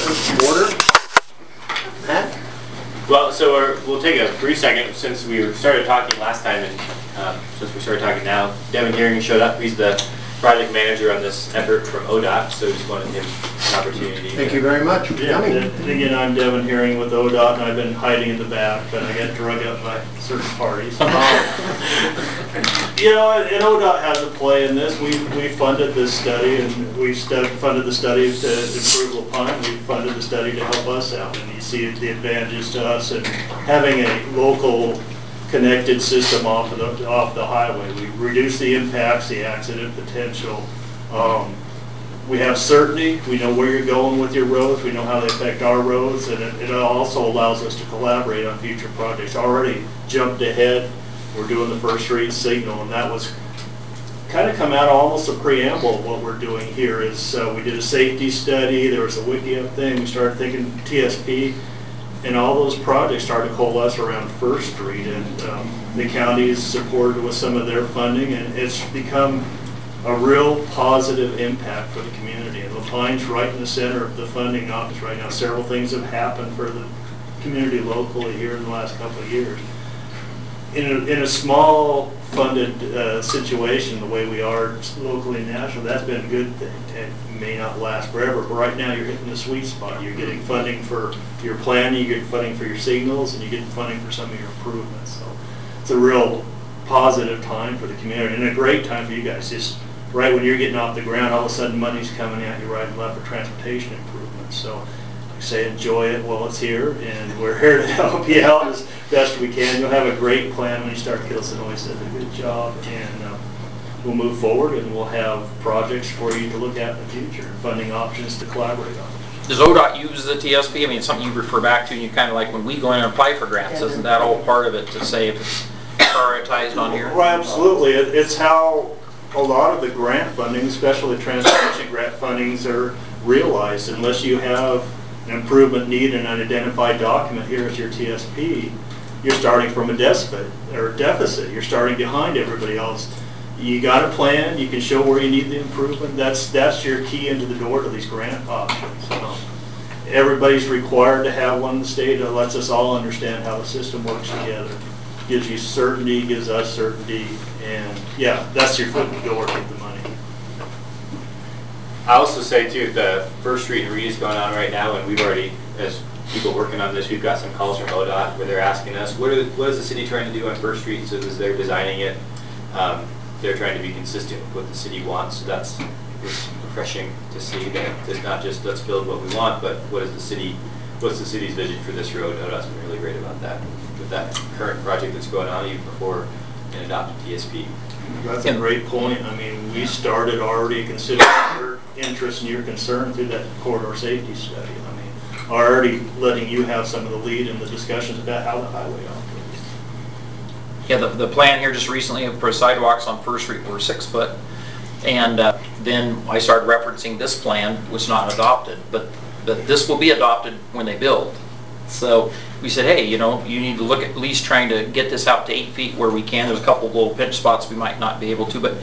to order. Matt? Well, so we'll take a brief second since we started talking last time, and since we started talking now. Devin Gearing showed up. He's the project manager on this effort from ODOT, so just wanted him an opportunity. Thank you very much for coming. And again, I'm Devin Gearing with ODOT, and I've been hiding in the back, but I got drug up by certain parties. You know, and ODOT has a play in this. We funded this study, and we funded the study to improve LaPine. We funded the study to help us out, and you see the advantages to us and having a local connected system off the highway. We reduce the impacts, the accident potential. We have certainty. We know where you're going with your roads. We know how they affect our roads, and it also allows us to collaborate on future projects. Already jumped ahead. We're doing the First Street signal, and that was kind of come out of almost a preamble of what we're doing here. Is we did a safety study. There was a Wiki-Up thing. We started thinking TSP. And all those projects started to coalesce around First Street, and the county is supported with some of their funding, and it's become a real positive impact for the community. And LaPine's right in the center of the funding office right now. Several things have happened for the community locally here in the last couple of years. In a small funded situation, the way we are locally and national, that's been a good thing. It may not last forever, but right now you're hitting the sweet spot. You're getting funding for your planning, you're getting funding for your signals, and you're getting funding for some of your improvements. So it's a real positive time for the community, and a great time for you guys. Just right when you're getting off the ground, all of a sudden money's coming at you right and left for transportation improvements. So like I say, enjoy it while it's here, and we're here to help you out as best we can. You'll have a great plan when you start. Kilson always does a good job, and we'll move forward, and we'll have projects for you to look at in the future, funding options to collaborate on. Does ODOT use the TSP? I mean, it's something you refer back to, and you kind of like when we go in and apply for grants, isn't that all part of it to say if it's prioritized on here? Well, absolutely. It's how a lot of the grant funding, especially transportation grant fundings, are realized. Unless you have an improvement need and an identified document, here is your TSP, you're starting from a deficit. You're starting behind everybody else. You got a plan, you can show where you need the improvement. That's your key into the door to these grant options. Everybody's required to have one in the state that lets us all understand how the system works together. Gives you certainty, gives us certainty, and yeah, that's your foot in the door to get the money. I also say too, the First Street and Reed is going on right now, and we've already, as people working on this, we've got some calls from ODOT where they're asking us, what is the city trying to do on First Street? So as they're designing it, they're trying to be consistent with what the city wants. So it's refreshing to see that it's not just let's build what we want, but what's the city's vision for this road? ODOT's been really great about that with that current project that's going on even before an adopted TSP. That's a great point. I mean, we started already considering your interest and your concern through that corridor safety study. I mean, already letting you have some of the lead in the discussions about how the highway operates. Yeah, the plan here just recently for sidewalks on First Street were 6 foot, and then I started referencing this plan, was not adopted, but this will be adopted when they build. So we said, hey, you know, you need to look at least trying to get this out to 8 feet where we can. There's a couple of little pinch spots we might not be able to, but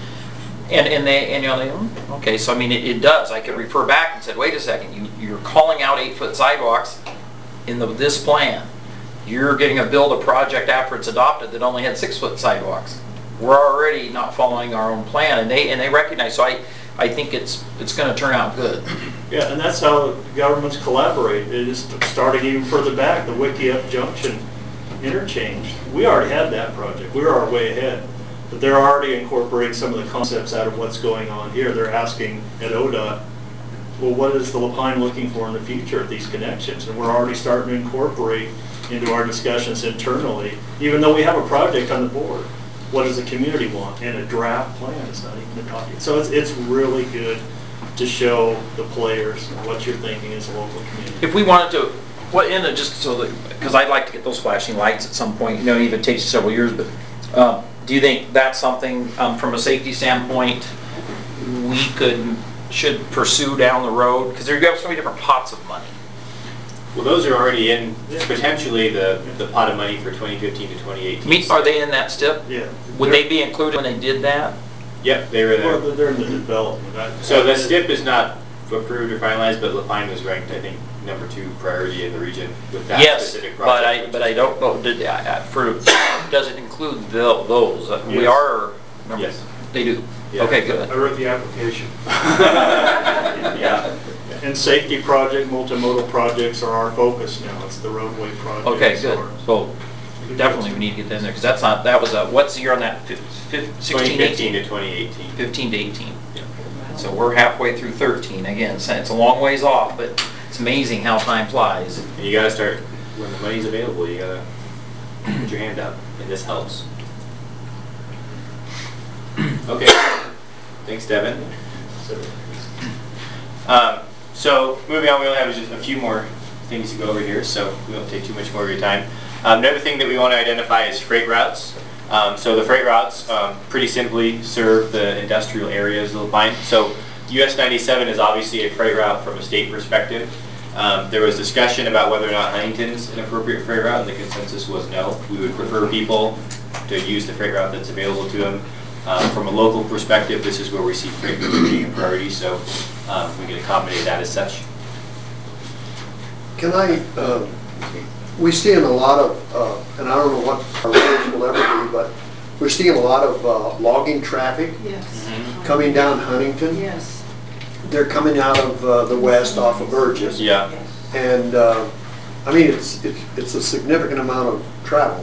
okay, so I mean it does. I could refer back and said, wait a second, you're calling out 8 foot sidewalks in this plan. You're getting build a project after it's adopted that only had 6 foot sidewalks. We're already not following our own plan, and they recognize. So I think it's going to turn out good. Yeah, and that's how governments collaborate. It is starting even further back, the Wiki-Up Junction interchange. We already had that project. We were way ahead. But they're already incorporating some of the concepts out of what's going on here. They're asking at ODOT, well, what is the LaPine looking for in the future of these connections? And we're already starting to incorporate into our discussions internally, even though we have a project on the board. What does the community want? And a draft plan is not even adopted. So it's really good to show the players what you're thinking as a local community. If we wanted to, just so that, because I'd like to get those flashing lights at some point, you know, even takes several years, but do you think that's something from a safety standpoint we should pursue down the road? Because there are so many different pots of money. Well, those are already in potentially the pot of money for 2015 to 2018. Are they in that STIP? Yeah. Would they be included when they did that? Yep, they were there. Well, they're in the development. So the STIP is not approved or finalized, but Lapine was ranked, I think, #2 priority in the region with that Yes, specific but project. I don't know, does it include those? We Yes. are, Yes. they do. Yeah. Okay, good. I wrote the application. Yeah. And safety project, multimodal projects are our focus now. It's the roadway projects. Okay, good. or- So definitely we need to get that in there, because that's not, that was a, what's the year on that? 16, 2015 18? to 2018. 15 to 18. Yeah. So we're halfway through 13. Again, so it's a long ways off, but it's amazing how time flies. And you gotta start, when the money's available, you gotta put your hand up, and this helps. Okay, thanks Devin. So moving on, we only have just a few more things to go over here, so we won't take too much more of your time. Another thing that we want to identify is freight routes. So the freight routes pretty simply serve the industrial areas of Lapine. So US 97 is obviously a freight route from a state perspective. There was discussion about whether or not Huntington's an appropriate freight route, and the consensus was no. We would prefer people to use the freight route that's available to them. From a local perspective, this is where we see freight being a priority, so we can accommodate that as such. Can I, we seeing a lot of, and I don't know what our roads will ever be, but we're seeing a lot of logging traffic Yes. coming down Huntington. Yes. They're coming out of the west off of Burgess. Yeah. And, I mean, it's a significant amount of travel.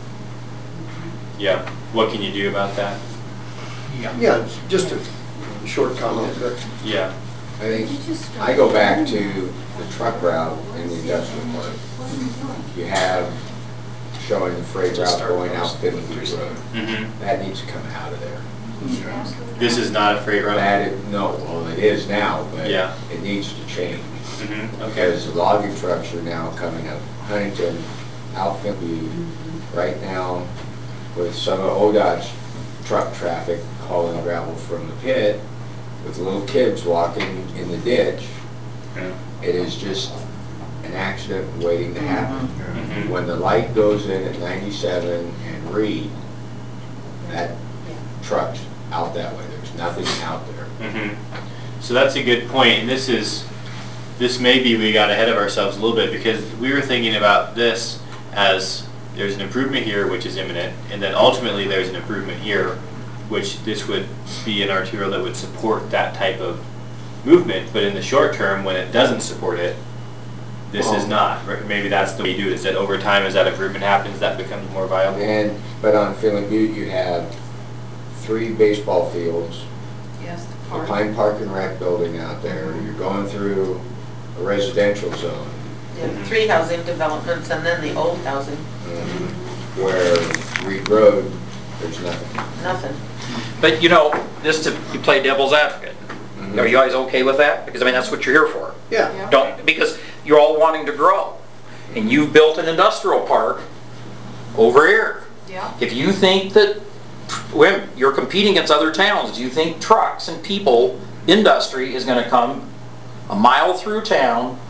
Yeah. What can you do about that? Yeah, it's just a short comment, but Yeah. I think, I go back to the truck route in the industrial park. You have showing the freight route going out Finley Beach Road. Mm-hmm. That needs to come out of there. This is not a freight route? No, well, it is now, but Yeah. it needs to change. Mm-hmm. Okay. Because the logging trucks are now coming up Huntington, out Finley, right now, with some of ODOT's truck traffic hauling gravel from the pit, with little kids walking in the ditch. Yeah. It is just an accident waiting to happen. Mhm. When the light goes in at 97 and Reed, that truck's out that way. There's nothing out there. Mm-hmm. So that's a good point, and this may be we got ahead of ourselves a little bit, because we were thinking about this as there's an improvement here which is imminent, and then ultimately there's an improvement here, which this would be an arterial that would support that type of movement, but in the short term, when it doesn't support it, this is not. Right? Maybe that's the way you do it, is that over time, as that improvement happens, that becomes more viable. But on Finley Butte, you have 3 baseball fields, Yes, the a park. Pine Park and Rec building out there. You're going through a residential zone Yeah, 3 housing developments and then the old housing, where Reed Road, there's nothing. nothing. But you know, just to you play devil's advocate, are you guys okay with that? Because I mean, that's what you're here for. yeah. Don't, because you're all wanting to grow. And you've built an industrial park over here. Yeah. If you think that, when you're competing against other towns, do you think trucks and people, industry is gonna come a mile through town,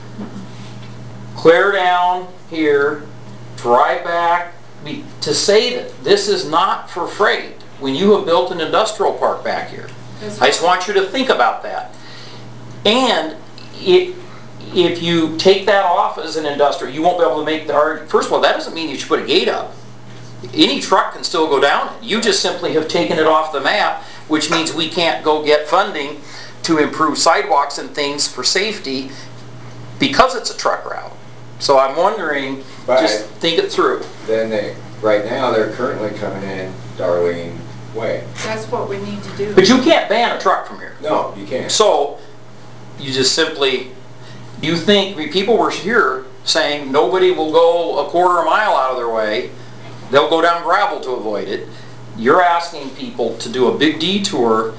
clear down here, drive back, to say that this is not for freight, when you have built an industrial park back here? I just want you to think about that. And if you take that off as an industrial, you won't be able to make the argument. First of all, that doesn't mean you should put a gate up. Any truck can still go down it. You just simply have taken it off the map, which means we can't go get funding to improve sidewalks and things for safety because it's a truck route. So I'm wondering, just think it through. Then right now, they're currently coming in Darlene Way. That's what we need to do. But you can't ban a truck from here. No, you can't. So, you just simply, you think, I mean, people were here saying nobody will go a quarter mile out of their way. They'll go down gravel to avoid it. You're asking people to do a big detour.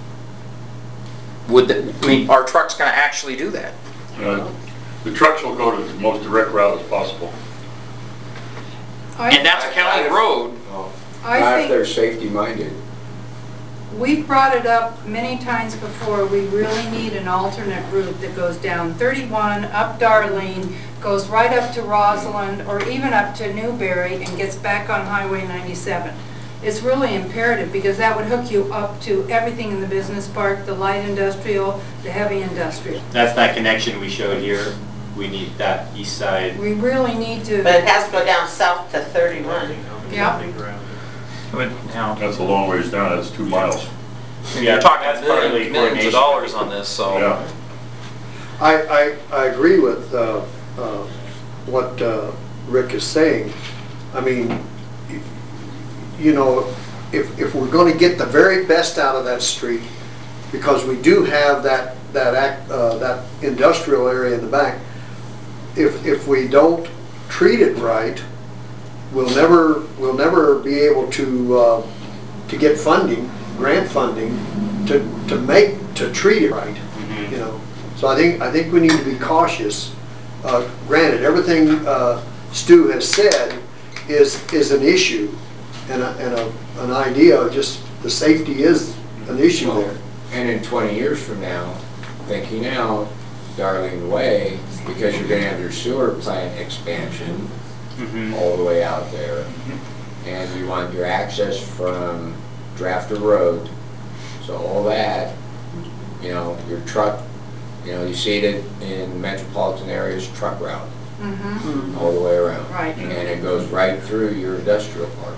I mean, are trucks going to actually do that? The trucks will go to the most direct route as possible. And that's a county road. No. I Not if think they're safety minded. we've brought it up many times before. We really need an alternate route that goes down 31, up Darlene, goes right up to Rosalind, or even up to Newberry and gets back on Highway 97. it's really imperative, because that would hook you up to everything in the business park, the light industrial, the heavy industrial. That's that connection we showed here. We need that east side. We really need to. But it has to go down south to 31. Yeah. But, you know, That's a long ways down, that's 2 miles. you're talking that's partly millions of coordination. dollars on this, so. Yeah. I agree with what Rick is saying. I mean, you know, if we're going to get the very best out of that street, because we do have that industrial area in the back, if we don't treat it right, we'll never be able to get funding, grant funding, to treat it right. You know, so I think we need to be cautious. Granted, everything Stu has said is an issue and an idea. Just the safety is an issue there. And in 20 years from now, thinking out Darlene Way, because you're gonna have your sewer plant expansion all the way out there, and you want your access from Drafter Road, so all that, you know, your truck, you know, you see it in metropolitan areas, truck route, all the way around. Right. And it goes right through your industrial park.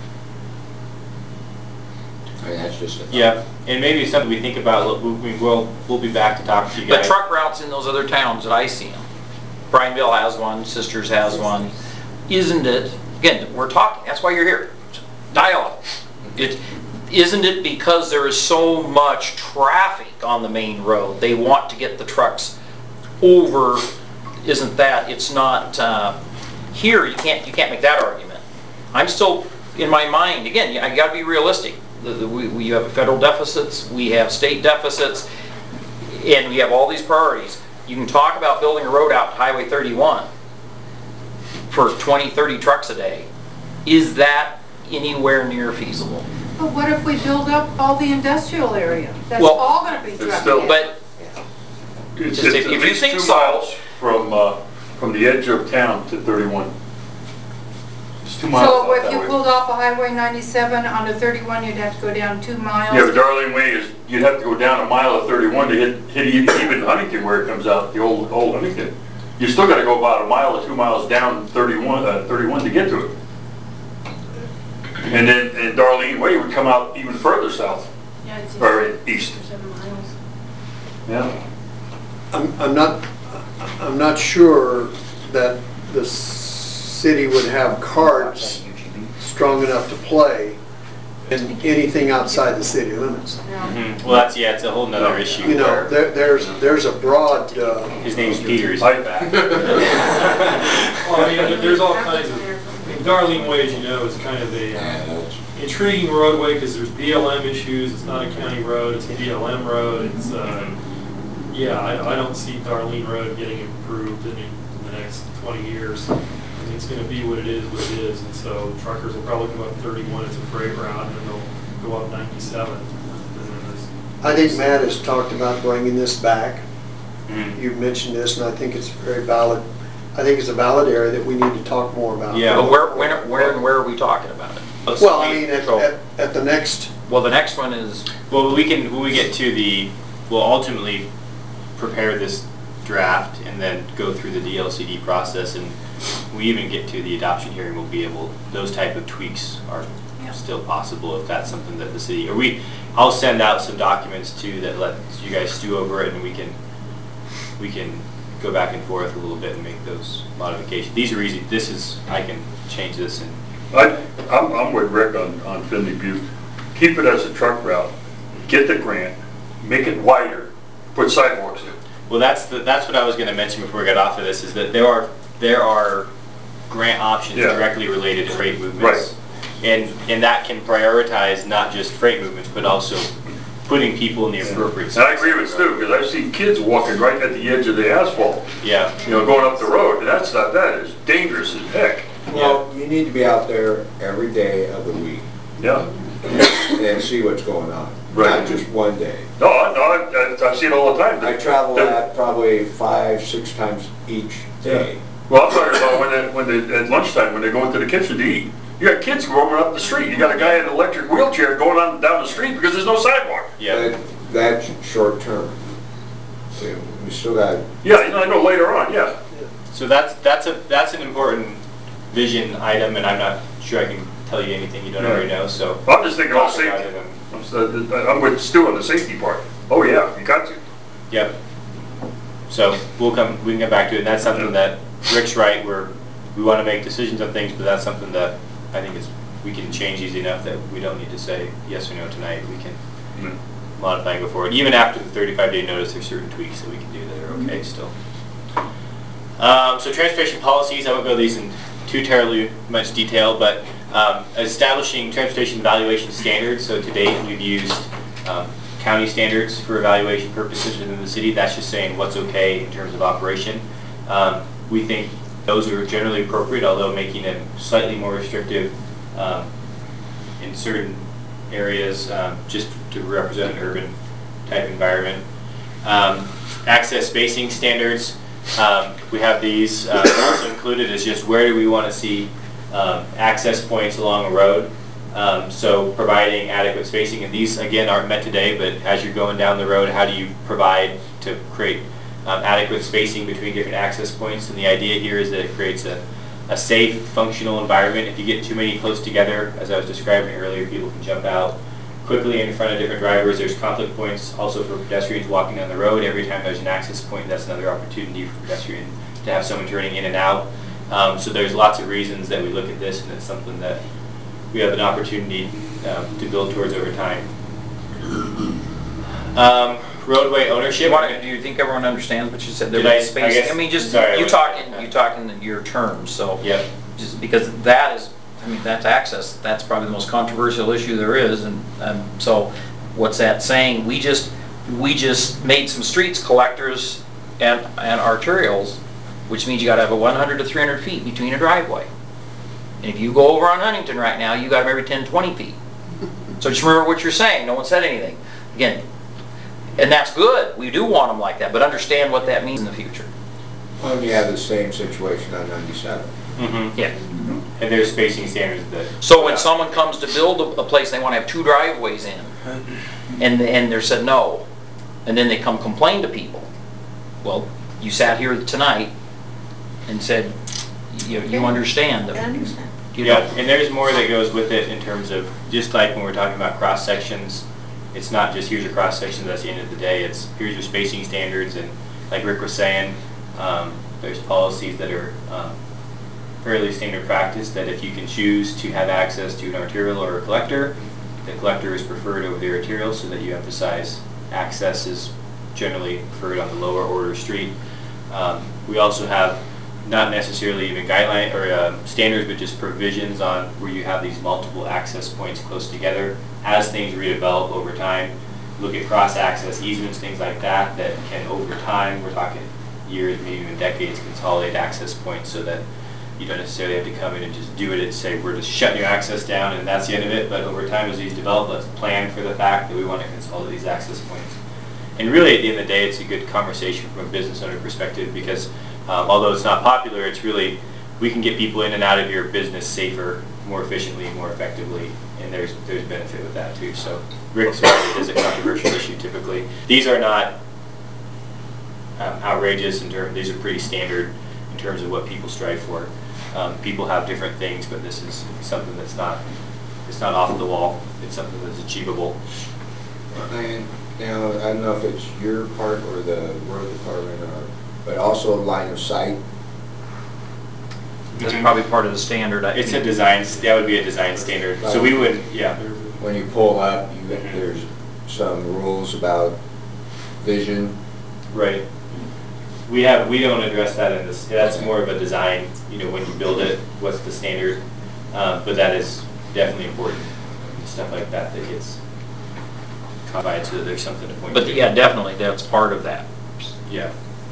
I mean, that's just a thought. Yeah, and maybe it's something we think about. We'll be back to talk to you But guys. truck routes in those other towns that I see them. Bryanville has one, Sisters has one. Isn't it, again, we're talking, that's why you're here, dialogue. Isn't it because there is so much traffic on the main road, they want to get the trucks over, isn't that, it's not, here you can't make that argument. I'm still, in my mind, again, I gotta be realistic. We have federal deficits, we have state deficits, and we have all these priorities. You can talk about building a road out to Highway 31 for 20, 30 trucks a day. Is that anywhere near feasible? But what if we build up all the industrial area? That's Well, all gonna be truck. still- But It's Just at if you least think 2 so. miles from the edge of town to 31. It's 2 miles So out if that you way. pulled off of Highway 97 onto 31, you'd have to go down 2 miles? Yeah, but Darlene Way is, you'd have to go down a mile of 31 to hit even Huntington where it comes out, the old Huntington. You still gotta go about a mile or 2 miles down 31 to get to it. And then, Darlene Way would come out even further south, Yeah, it's or east. 7 miles. Yeah. I'm not sure that the city would have cards strong enough to play in anything outside the city limits. Well, it's a whole nother issue. You know, where there's a broad, his name's Peter, he's in the back. Well, I mean, there's all kinds of, Darlene Way, as you know, is kind of a intriguing roadway because there's BLM issues. It's not a county road, it's a BLM road. It's, yeah, I don't see Darlene Road getting improved in the next 20 years. I mean, it's going to be what it is, and so truckers will probably go up 31 as a freight route, and then they'll go up 97. And then I think Matt has talked about bringing this back. Mhm. You've mentioned this, and I think it's very valid. I think it's a valid area that we need to talk more about. Yeah. but where are we talking about it? Well, I mean, at the next, Well, the next one is, Well, when we get to we'll ultimately prepare this draft and then go through the DLCD process, and we even get to the adoption hearing, we'll be able, those type of tweaks are still possible if that's something that the city, I'll send out some documents too that let you guys stew over it, and we can go back and forth a little bit and make those modifications. These are easy, I can change this and I'm with Rick on Finley Butte. Keep it as a truck route, get the grant, make it wider, put sidewalks in. Well, that's what I was going to mention before we got off of this, is that there are grant options Yeah. directly related to freight movements. Right. And that can prioritize not just freight movements, but also putting people in the appropriate And I agree with Stu, because I've seen kids walking right at the edge of the asphalt, Yeah. you know, going up the road, and that is dangerous as heck. Well, you need to be out there every day of the week Yeah. and see what's going on, Right. not just one day. No, I see it all the time. I travel that probably 5-6 times each day. Well, I'm talking about when at lunchtime, when they go into the kitchen to eat. You got kids roaming up the street. You got a guy in an electric wheelchair going on down the street because there's no sidewalk. Yeah. That's short term. We still got, Yeah, I know later on, yeah. So that's an important vision item, and I'm not sure I can tell you anything you don't already know, so. I'm just thinking all talk about safety. it and- I'm with Stu on the safety part. Oh yeah, you got to. Yep. So we can get back to it, and that's something that Rick's right, we want to make decisions on things, but that's something that I think we can change easy enough that we don't need to say yes or no tonight. We can modify and go forward. Even after the 35-day notice, there's certain tweaks that we can do that are okay still. So transportation policies, I won't go these in too terribly much detail, but establishing transportation evaluation standards. So to date, we've used county standards for evaluation purposes within the city. That's just saying what's okay in terms of operation. We think those are generally appropriate, although making them slightly more restrictive in certain areas, just to represent an urban type environment. Access spacing standards, we have these also included as just where do we want to see access points along a road. So providing adequate spacing, and these again aren't met today, but as you're going down the road, how do you provide to create adequate spacing between different access points? And the idea here is that it creates a safe, functional environment. If you get too many close together, as I was describing earlier, people can jump out quickly in front of different drivers. There's conflict points also for pedestrians walking down the road. Every time there's an access point, that's another opportunity for pedestrian to have someone turning in and out. So there's lots of reasons that we look at this, and it's something that we have an opportunity to build towards over time. Roadway ownership. Do you think everyone understands what you said? Did There I- was space. I guess- I mean, just sorry, you I talking in your terms. So Yep. just because that is, I mean, that's access. That's probably the most controversial issue there is, and so what's that saying? We just made some streets collectors and arterials, which means you got to have a 100 to 300 feet between a driveway. And if you go over on Huntington right now, you got them every 10, 20 feet. So just remember what you're saying. No one said anything. Again, and that's good. We do want them like that, but understand what that means in the future. well, you have the same situation on 97. Mm-hmm. Yeah. And there's spacing standards that. So when someone comes to build a place, they want to have 2 driveways in, and they're said no, and then they come complain to people. Well, you sat here tonight and said, you understand I that. understand. You Yeah, know, and there's more that goes with it in terms of, just like when we're talking about cross sections, it's not just here's your cross section, that's the end of the day, it's here's your spacing standards, and like Rick was saying, there's policies that are fairly standard practice, that if you can choose to have access to an arterial or a collector, the collector is preferred over the arterial, so that you emphasize access is generally preferred on the lower order street. We also have not necessarily even guideline or standards, but just provisions on where you have these multiple access points close together. As things redevelop over time, look at cross-access easements, things like that, that can over time, we're talking years, maybe even decades, consolidate access points so that you don't necessarily have to come in and just do it and say, we're just shutting your access down and that's the end of it. But over time, as these develop, let's plan for the fact that we want to consolidate these access points. And really, at the end of the day, it's a good conversation from a business owner perspective, because although it's not popular, it's really, we can get people in and out of your business safer, more efficiently, more effectively, and there's benefit with that too. So Rick's right, it is a controversial issue typically. These are not outrageous in terms, these are pretty standard in terms of what people strive for. People have different things, but this is something that's not, it's not off the wall, it's something that's achievable. And now, I don't know if it's your part or the road department, but also line of sight. that's probably part of the standard. It's a design, that would be a design standard. So we would, yeah. When you pull up, there's some rules about vision. Right. We don't address that in this, that's more of a design, you know, when you build it, what's the standard? But that is definitely important, stuff like that that gets codified so that there's something to point to. But yeah, definitely, that's part of that. Yeah.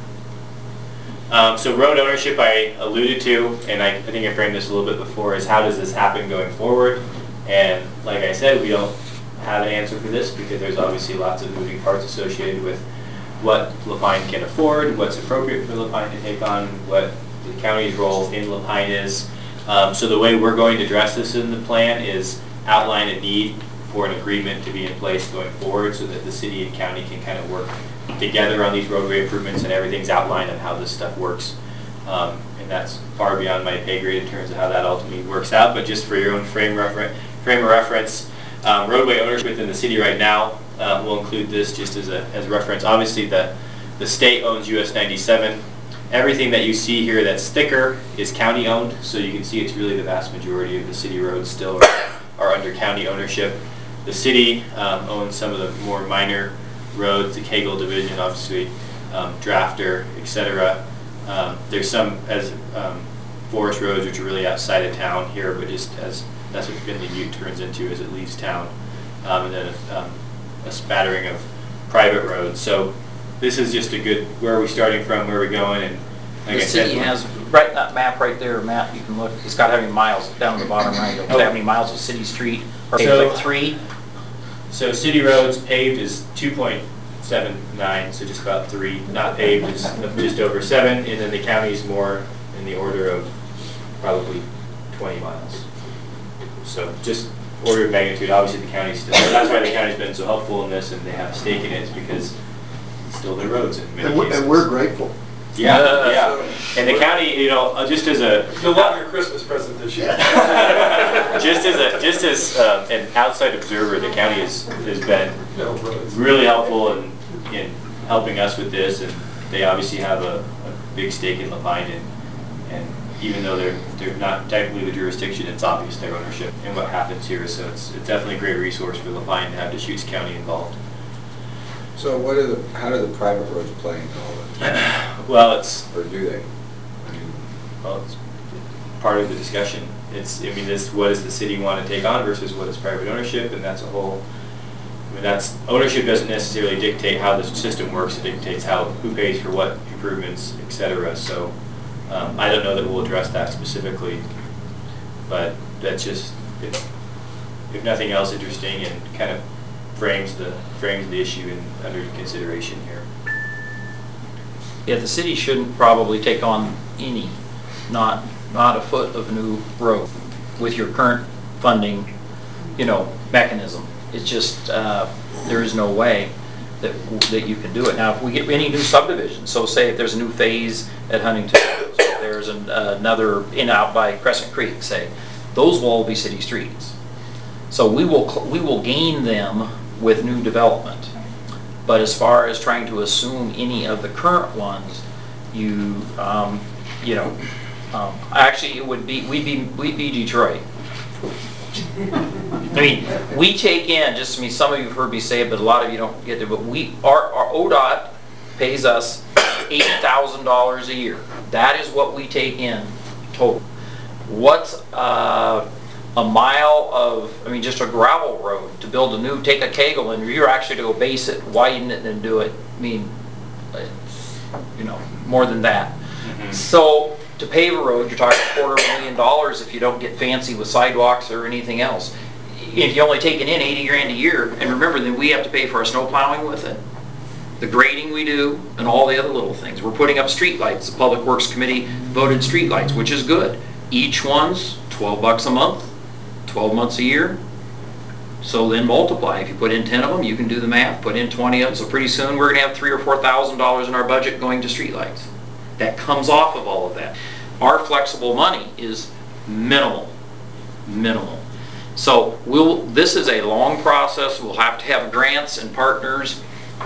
So road ownership I alluded to, and I think I framed this a little bit before, is how does this happen going forward? And like I said, we don't have an answer for this because there's obviously lots of moving parts associated with what La Pine can afford, what's appropriate for La Pine to take on, what the county's role in La Pine is. So the way we're going to address this in the plan is outline a need for an agreement to be in place going forward so that the city and county can kind of work together on these roadway improvements, and everything's outlined on how this stuff works. And that's far beyond my pay grade in terms of how that ultimately works out, but just for your own frame of reference, roadway ownership within the city right now, we'll include this just as a reference. Obviously the state owns US 97. Everything that you see here that's thicker is county owned, so you can see it's really the vast majority of the city roads still are under county ownership. The city owns some of the more minor roads, the Kegel division, obviously, Drafter, etc. There's some as forest roads which are really outside of town here, but just as that's what Finley Butte turns into as it leaves town, and then a spattering of private roads. So this is just a good, where are we starting from, where are we going, and like The I said, city has, right, that map right there, Matt, you can look, it's got how many miles down the bottom right, it'll say how many miles of city street, or So- like 3? So city roads paved is 2.79, so just about 3. Not paved is just over 7, and then the county's more in the order of probably 20 miles. So just order of magnitude. Obviously the county's still, that's why the county's been so helpful in this, and they have a stake in it, is because it's still their roads in many cases. And we're grateful. Yeah, yeah. And the county, you know, just as a You'll love your Christmas present this year. just as an outside observer, the county has been No roads. really helpful in helping us with this, and they obviously have a big stake in Lapine, and even though they're not technically the jurisdiction, it's obvious their ownership and what happens here, so it's definitely a great resource for Lapine to have Deschutes County involved. So how do the private roads play into all this? Well, it's Or do they? it's part of the discussion. I mean, what does the city want to take on versus what is private ownership, and that's a whole. I mean, ownership doesn't necessarily dictate how the system works. It dictates who pays for what improvements, etc. So I don't know that we'll address that specifically, but that's just, if nothing else, interesting and kind of frames the issue under consideration here. Yeah, the city shouldn't probably take on any, not a foot of new road with your current funding, mechanism. It's just, there is no way that you can do it. Now, if we get any new subdivision, so say if there's a new phase at Huntington, if there's another out by Crescent Creek, say, those will all be city streets. So we will gain them with new development. But as far as trying to assume any of the current ones, actually it would be, we'd be Detroit. I mean, we take in, some of you have heard me say it, but a lot of you don't get it, but our ODOT pays us $8,000 a year. That is what we take in total. What's a mile of, just a gravel road to build take a Kegel and you're actually to go base it, widen it and do it. More than that. Mm-hmm. So to pave a road, you're talking $250,000 if you don't get fancy with sidewalks or anything else. If you're only taking in 80 grand a year, and remember that we have to pay for our snow plowing with it, the grading we do, and all the other little things. We're putting up street lights. The Public Works Committee voted street lights, which is good. Each one's $12 a month, 12 months a year. So then multiply. If you put in 10 of them, you can do the math. Put in 20 of them. So pretty soon we're going to have $3,000 or $4,000 in our budget going to street lights. That comes off of all of that. Our flexible money is minimal. So this is a long process. We'll have to have grants and partners.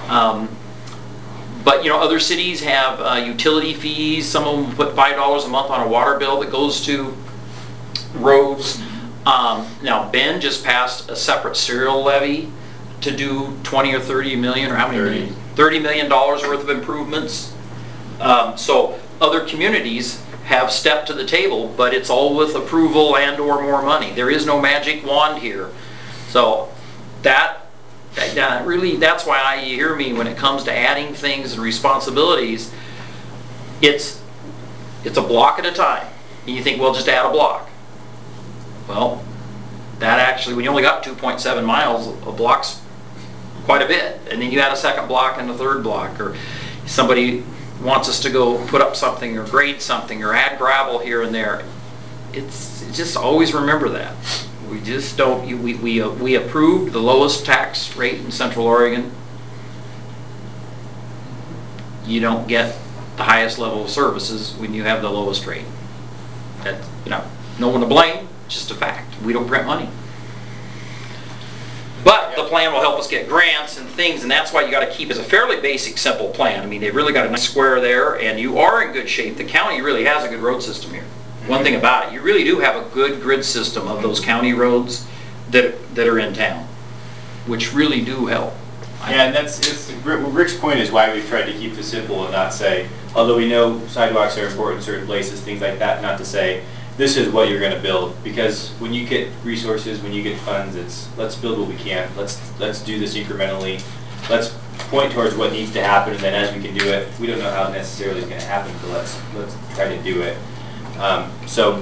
But other cities have utility fees. Some of them put $5 a month on a water bill that goes to roads. Now Bend just passed a separate serial levy to do 20 or 30 million, or how many million? $30 million worth of improvements. So other communities have stepped to the table, but it's all with approval and or more money. There is no magic wand here. So that's why you hear me when it comes to adding things and responsibilities, it's a block at a time. And you think, well, just add a block. Well, that actually, when you only got 2.7 miles, a block's quite a bit. And then you add a second block and a third block, or somebody wants us to go put up something or grade something or add gravel here and there. it's just always remember that. We just don't, we approved the lowest tax rate in Central Oregon. You don't get the highest level of services when you have the lowest rate. That's, you know, no one to blame, just a fact. We don't print money. But the plan will help us get grants and things, and that's why you got to keep it as a fairly basic, simple plan. I mean, they've really got a nice square there, and you are in good shape. The county really has a good road system here. One thing about it, you really do have a good grid system of those county roads that are in town, which really do help. Yeah, and Rick's point is why we've tried to keep this simple and not say, although we know sidewalks are important in certain places, things like that, not to say, this is what you're going to build. Because when you get resources, when you get funds, it's let's build what we can. Let's do this incrementally. Let's point towards what needs to happen, and then as we can do it, we don't know how necessarily it's going to happen, but let's try to do it. So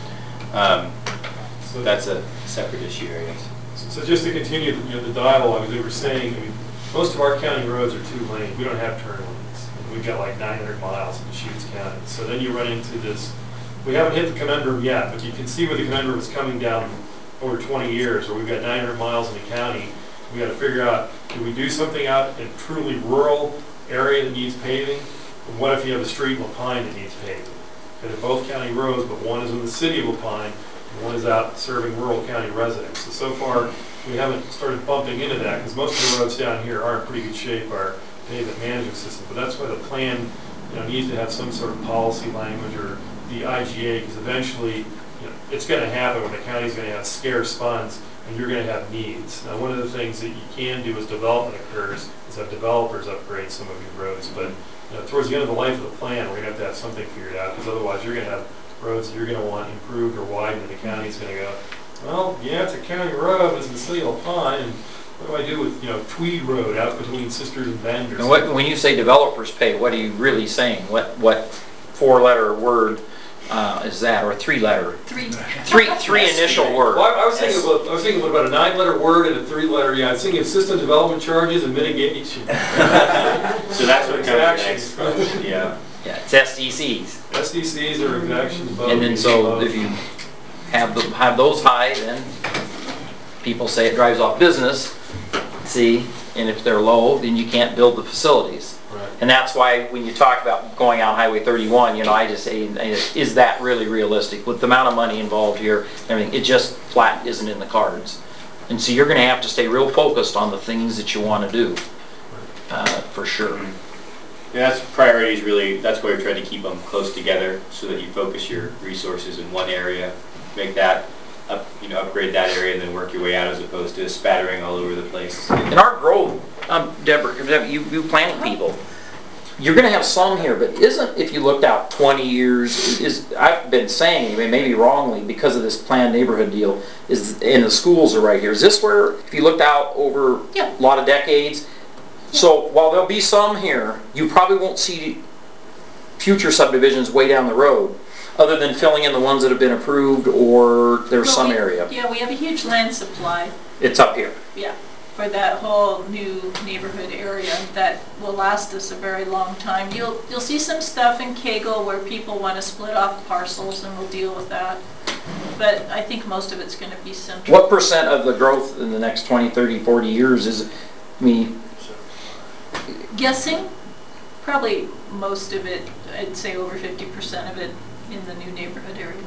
that's a separate issue, I guess. So just to continue, the dialogue, as they were saying, I mean, most of our county roads are 2 lanes. We don't have turn lanes. We've got like 900 miles in Deschutes County. So then you run into this. We haven't hit the conundrum yet, but you can see where the conundrum is coming down over 20 years, where we've got 900 miles in the county. We got to figure out, do we do something out in a truly rural area that needs paving? And what if you have a street in LaPine that needs paving? And they're both county roads, but one is in the city of LaPine, and one is out serving rural county residents. So far, we haven't started bumping into that, because most of the roads down here are in pretty good shape, our pavement management system. But that's why the plan, needs to have some sort of policy language, or the IGA, because eventually, it's going to happen when the county's going to have scarce funds, and you're going to have needs. Now, one of the things that you can do as development occurs is have developers upgrade some of your roads, but towards the end of the life of the plan, we're going to have something figured out, because otherwise you're going to have roads that you're going to want improved or widened, and the county's going to go, well, yeah, it's a county road, but it's in the city of LaPine, and what do I do with, Tweed Road out between Sisters and Bend? And when you say developers pay, what are you really saying? What 4-letter word is that, or a 3-letter? Three initial words. Well, I was thinking about a 9-letter word and a 3-letter. Yeah, I was thinking of system development charges and mitigation. So that's what exactions. Yeah. Yeah, it's SDCs. SDCs are exactions. And then so if you have those high, then people say it drives off business. See, and if they're low, then you can't build the facilities. Right. And that's why when you talk about going out Highway 31, I just say, is that really realistic? With the amount of money involved here, everything, it just flat isn't in the cards. And so you're going to have to stay real focused on the things that you want to do, for sure. Yeah, that's priorities really, that's why we're trying to keep them close together so that you focus your resources in one area, make that, upgrade that area and then work your way out as opposed to spattering all over the place. In our growth, Deborah, you planning people, you're going to have some here, but if you looked out 20 years, I've been saying, maybe wrongly, because of this planned neighborhood deal, and the schools are right here. Is this where, if you looked out over a lot of decades, so while there'll be some here, you probably won't see future subdivisions way down the road, other than filling in the ones that have been approved, or there's some area. Yeah, we have a huge land supply. It's up here. Yeah, for that whole new neighborhood area that will last us a very long time. You'll see some stuff in Kegel where people want to split off parcels, and we'll deal with that. But I think most of it's going to be central. What % of the growth in the next 20, 30, 40 years is me? Guessing, probably most of it, I'd say over 50% of it in the new neighborhood area.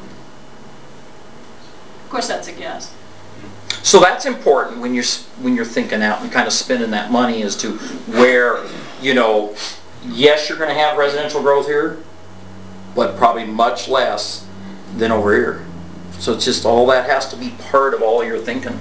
Of course, that's a guess. So that's important when you're thinking out and kind of spending that money as to where, yes, you're going to have residential growth here, but probably much less than over here. So it's just all that has to be part of all your thinking.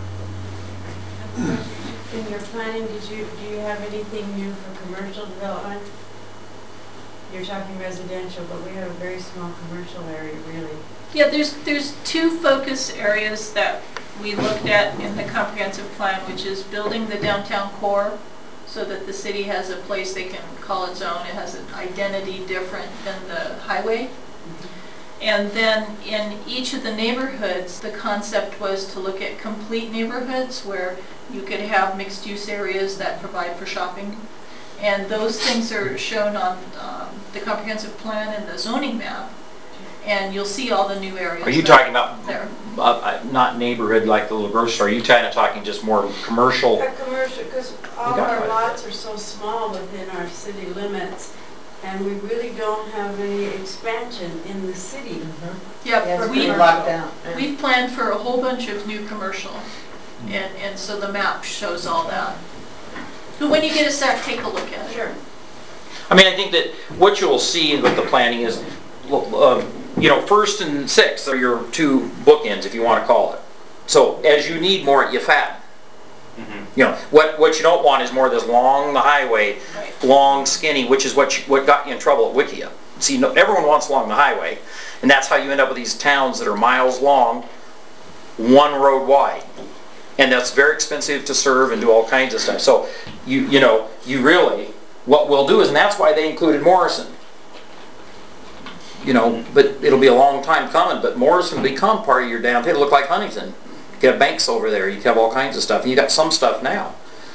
In your planning, do you have anything new for commercial development? You're talking residential, but we have a very small commercial area, really. Yeah, there's 2 focus areas that we looked at in the comprehensive plan, which is building the downtown core so that the city has a place they can call its own. It has an identity different than the highway. And then in each of the neighborhoods, the concept was to look at complete neighborhoods where you could have mixed-use areas that provide for shopping. And those things are shown on the comprehensive plan and the zoning map. and you'll see all the new areas. Are you that talking about, there. not neighborhood like the little grocery store, are you kind of talking just more commercial? A commercial, because all got our it. lots are so small within our city limits, and we really don't have any expansion in the city. Yeah, Yep, it's we've, pretty locked down. we've planned for a whole bunch of new commercial, and so the map shows all that. But when you get a sec, take a look at it. Sure. I mean, I think that what you'll see with the planning is, you know, 1st and 6th are your 2 bookends, if you want to call it. So as you need more, you fatten. You know, what you don't want is more of this along the highway, Right. long, skinny, which is what got you in trouble at Wikia. See, everyone wants along the highway, and that's how you end up with these towns that are miles long, 1 road wide. And that's very expensive to serve and do all kinds of stuff. So, you know, you really, what we'll do is, and that's why they included Morrison. You know, but it'll be a long time coming, but Morrison will become part of your downtown. It'll look like Huntington. You can have banks over there, you can have all kinds of stuff. And you got some stuff now.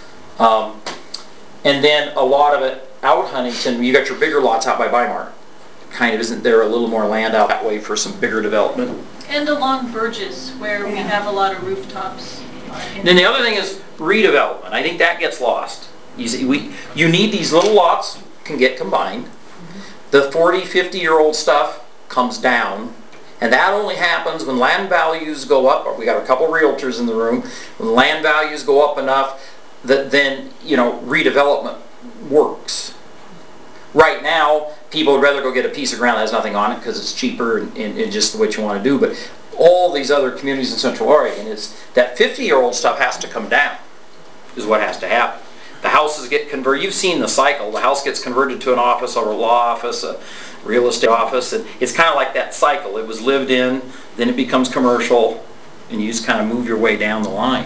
And then a lot of it out Huntington, you got your bigger lots out by Weimar. Kind of isn't there a little more land out that way for some bigger development? And along Burgess, where we have a lot of rooftops. Then the other thing is redevelopment. I think that gets lost. You see, you need these little lots can get combined. The 40, 50-year-old stuff comes down, and that only happens when land values go up. We got a couple realtors in the room. When land values go up enough that then, you know, redevelopment works. Right now, people would rather go get a piece of ground that has nothing on it because it's cheaper and just what you want to do. But all these other communities in Central Oregon, it's that 50-year-old stuff has to come down, is what has to happen. The houses get converted. You've seen the cycle. The house gets converted to an office or a law office, a real estate office, and it's kind of like that cycle. It was lived in, then it becomes commercial, and you just kind of move your way down the line.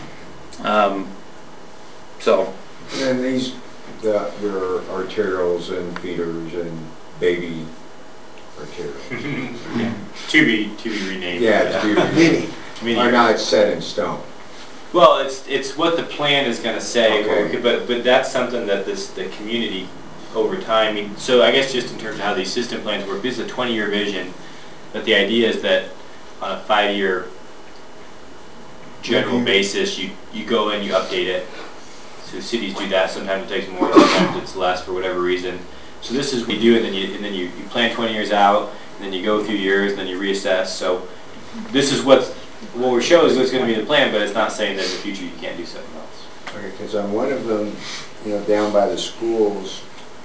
So. And these, your arterials and feeders and baby arterials. To be renamed. Yeah, to be Mini. Mini. Or not set in stone. Well, it's what the plan is going to say, Okay. but that's something that the community over time. I mean, so I guess just in terms of how these system plans work, this is a 20-year vision, but the idea is that on a 5-year general basis, you go in, you update it. So cities do that. Sometimes it takes more, sometimes it's less for whatever reason. So this is what you do, and then you plan 20 years out, and then you go a few years, and then you reassess. So this is what we show is what's going to be the plan, but it's not saying that in the future you can't do something else. Okay, because on one of them, you know, down by the schools,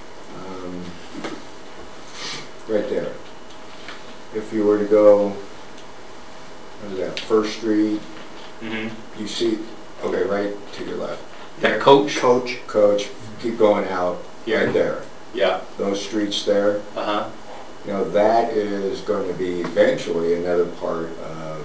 right there. If you were to go, what is that, First Street, you see, okay, right to your left. That Coach? Coach, keep going out, Here? right there. Yeah. Those streets there, Uh-huh. you know, that is going to be eventually another part of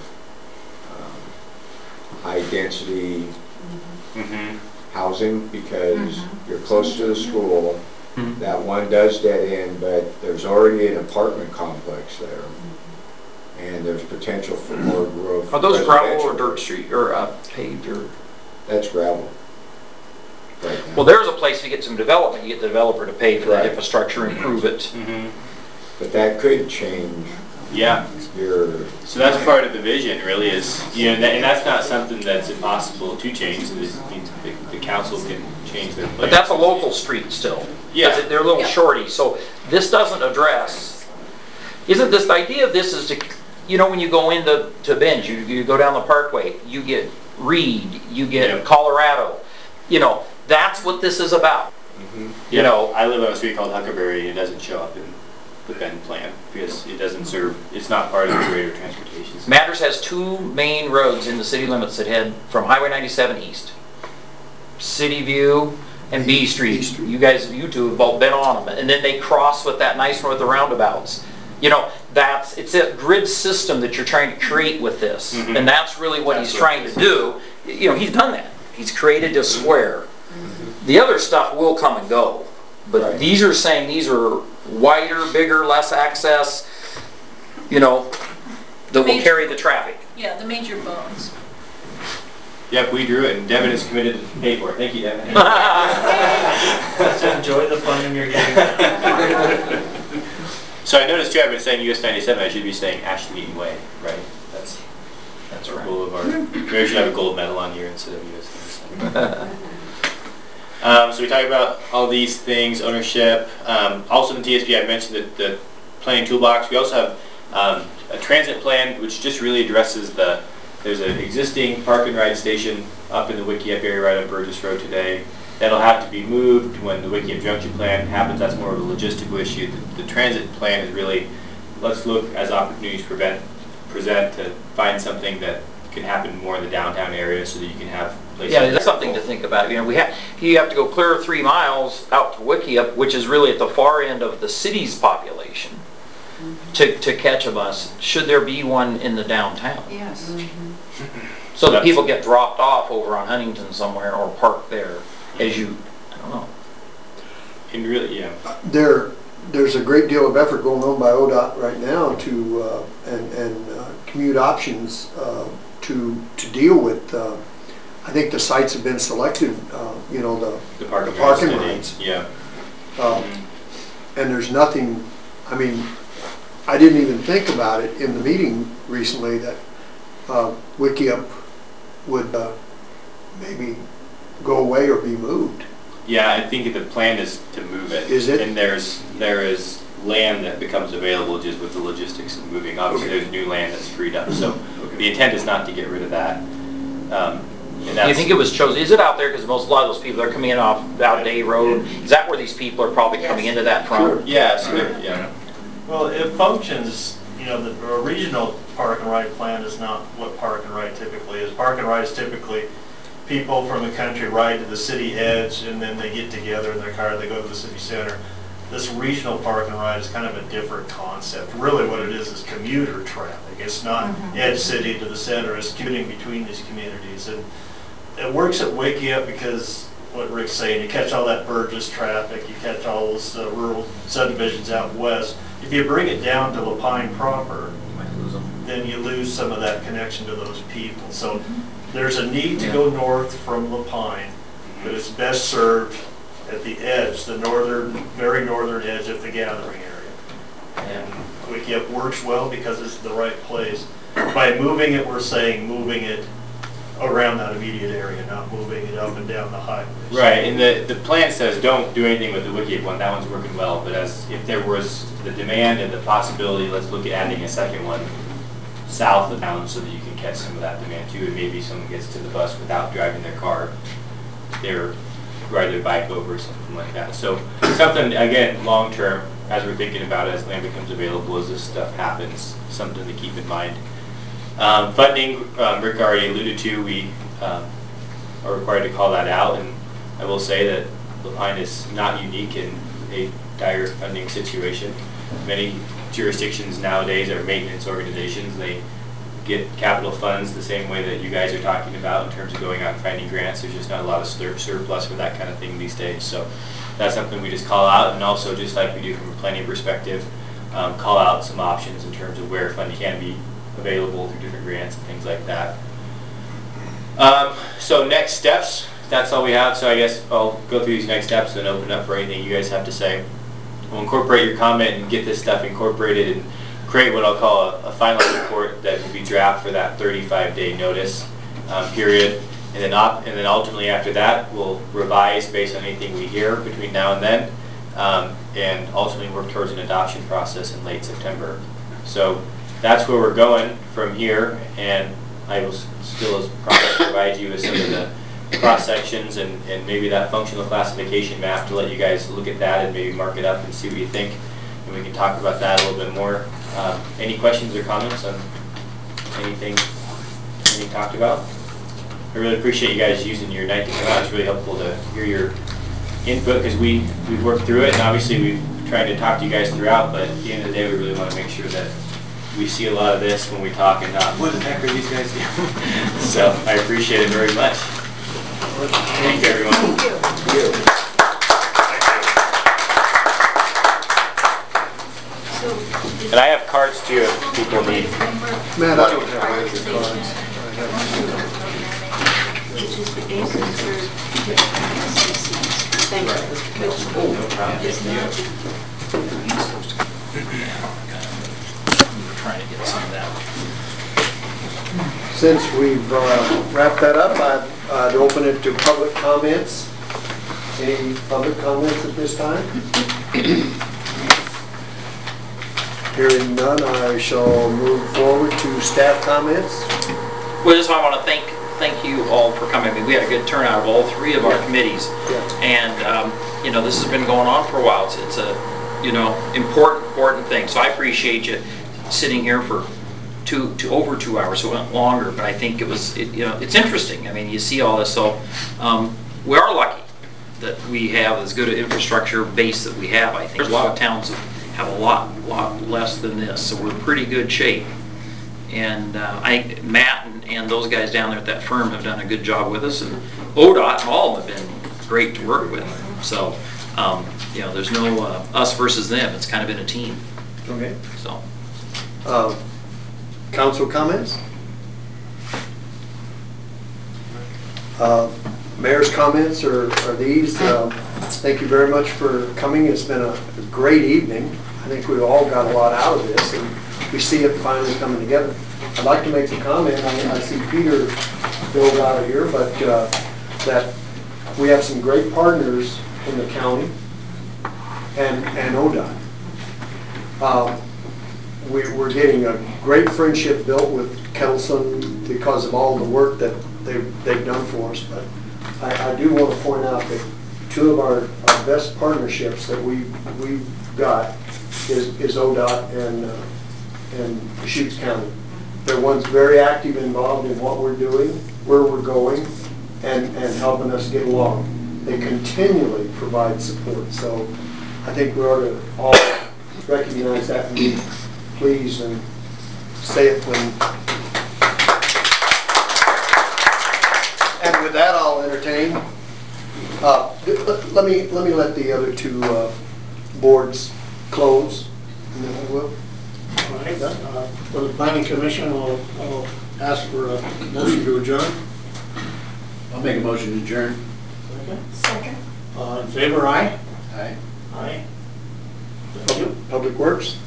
high density housing because you're close to the school. That one does dead end, but there's already an apartment complex there. And there's potential for more growth. Are those gravel or residential. dirt street, or paved, or? That's gravel. Right now. Well, there's a place to get some development. You get the developer to pay for that Right. infrastructure, improve it. But that could change Yeah. your, So that's part of the vision, really, is, you know, and that's not something that's impossible to change. This means the council can change their plan. But that's a local street still. Yeah. 'Cause they're a little shorty, so this doesn't address, isn't this, the idea of this is to, you know, when you go into Bend, you go down the Parkway, you get Reed, you get Yeah. Colorado, you know, that's what this is about. You know, I live on a street called Huckleberry, and it doesn't show up in the Bend plan because it doesn't serve, it's not part of the greater transportation system. Madras has 2 main roads in the city limits that head from Highway 97 east. City View and B Street. You guys, you two have both been on them. And then they cross with that nice one with the roundabouts. You know, it's a grid system that you're trying to create with this. And that's really what he's trying to do. You know, he's done that. He's created a square. The other stuff will come and go. But Right. these are saying these are wider, bigger, less access, you know, that will carry the traffic. Yeah, the major bones. Yep, we drew it, and Devin is committed to pay for it. Thank you, Devin. So enjoy the funding you're getting. So So I noticed too, I've been saying US 97, I should be saying Ashton Eaton Way, right? That's our right. boulevard. Maybe I should have a gold medal on here instead of US 97. So we talked about all these things, ownership. Also in the TSP, I mentioned that the planning toolbox. We also have a transit plan, which just really addresses there's an existing park and ride station up in the Wickiup area right on Burgess Road today. That'll have to be moved when the Wickiup Junction plan happens. That's more of a logistical issue. The transit plan is really, let's look as opportunities present to find something that can happen more in the downtown area so that you can have places. Yeah, that's something to think about. You know, you have to go clear 3 miles out to Wickiup, which is really at the far end of the city's population, to catch a bus, should there be one in the downtown. Yes. So that people get dropped off over on Huntington somewhere or parked there as you, I don't know. And really, yeah. There's a great deal of effort going on by ODOT right now to and commute options to deal with. I think the sites have been selected. You know, the parking rides. Yeah. And there's nothing. I mean, I didn't even think about it in the meeting recently that Wickiup would maybe go away or be moved. Yeah, I think the plan is to move it. Is it? And there is land that becomes available just with the logistics of moving. Obviously, there's new land that's freed up. So the intent is not to get rid of that. Do you think it was chosen? Is it out there? Because a lot of those people are coming in off Day Road. Is that where these people are probably coming into that from? Sure. Yeah, so yeah. Well, it functions, you know, the regional park and ride plan is not what park and ride typically is. Park and ride is typically people from the country ride to the city edge and then they get together in their car, they go to the city center. This regional park and ride is kind of a different concept. Really what it is commuter traffic. It's not edge city to the center, it's commuting between these communities. And it works at Wickiup because what Rick's saying, you catch all that Burgess traffic, you catch all those rural subdivisions out west. If you bring it down to Lapine proper, then you lose some of that connection to those people. So there's a need to go north from Lapine, but it's best served at the edge, the northern, very northern edge of the gathering area. And Wickiup works well because it's the right place. By moving it, we're saying moving it around that immediate area, not moving it up and down the highway. Right, and the plan says don't do anything with the Wickiup one. That one's working well, but if there was the demand and the possibility, let's look at adding a second one south of town so that you can catch some of that demand too, and maybe someone gets to the bus without driving their car. They're ride their bike over or something like that. So something, again, long term, as we're thinking about it, as land becomes available, as this stuff happens, something to keep in mind. Funding, Rick already alluded to, we are required to call that out, and I will say that Lapine is not unique in a dire funding situation. Many jurisdictions nowadays are maintenance organizations. They get capital funds the same way that you guys are talking about in terms of going out and finding grants. There's just not a lot of surplus for that kind of thing these days. So that's something we just call out, and also just like we do from a planning perspective, call out some options in terms of where funding can be available through different grants and things like that. So next steps, that's all we have. So I guess I'll go through these next steps and open up for anything you guys have to say. We'll incorporate your comment and get this stuff incorporated and create what I'll call a final report that will be draft for that 35-day notice period. And then ultimately after that, we'll revise based on anything we hear between now and then, and ultimately work towards an adoption process in late September. So that's where we're going from here, and I will still, as promised, provide you with some of the cross sections and maybe that functional classification map to let you guys look at that and maybe mark it up and see what you think, and we can talk about that a little bit more. Any questions or comments on anything we talked about? I really appreciate you guys using your night to come out. It's really helpful to hear your input because we've worked through it, and obviously we've tried to talk to you guys throughout, but at the end of the day we really want to make sure that we see a lot of this when we talk and not, what the heck are these guys doing? So I appreciate it very much. Thank you, everyone. Thank you. And I have cards too if people need. Matt, I don't have any cards. Which is the basis for different CCs. Thank you. No problem. We were trying to get some of that. Since we've wrapped that up, I'd open it to public comments. Any public comments at this time? Hearing none, I shall move forward to staff comments. Well, just I want to thank you all for coming. I mean, we had a good turnout of all three of our committees. And, you know, this has been going on for a while. It's a, you know, important thing. So I appreciate you sitting here for over 2 hours. So it went longer, but I think it was, you know, it's interesting. I mean, you see all this. So we are lucky that we have as good an infrastructure base that we have. I think a lot of towns have a lot less than this. So we're in pretty good shape. And Matt and those guys down there at that firm have done a good job with us, and ODOT and all of them have been great to work with. So, you know, there's no us versus them. It's kind of been a team. Okay. So, council comments? Mayor's comments are these. Thank you very much for coming. It's been a great evening. I think we've all got a lot out of this, and we see it finally coming together. I'd like to make a comment. I see Peter Bill out of here, but that we have some great partners in the county and ODOT. We're getting a great friendship built with Kelson because of all the work that they've done for us. But I do want to point out that two of our best partnerships that we've got is ODOT and Deschutes County. They're ones very active, involved in what we're doing, where we're going, and helping us get along. They continually provide support. So I think we ought to all recognize that and be pleased and say it when. And with that, I'll entertain. Let me let the other two boards close, and then we will. All right, for the planning commission, I'll ask for a motion to adjourn. I'll make a motion to adjourn. Second. In favor, aye? Aye. Aye. Thank you. Public Works?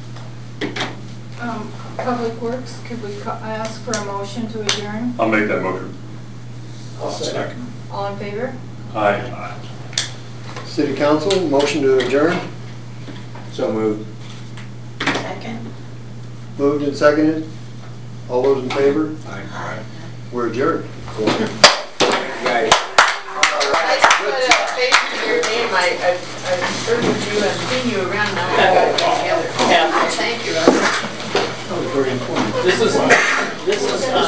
Public Works, could we ask for a motion to adjourn? I'll make that motion. I'll second. All in favor? Aye. City Council, motion to adjourn? So moved. Second. Moved and seconded. All those in favor? Aye. We're adjourned. Guys. Your name, I've heard of you, I've seen you around, now I got it together. Thank you. That was very important. this is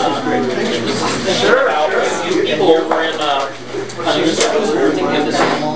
great. Sure. People over in,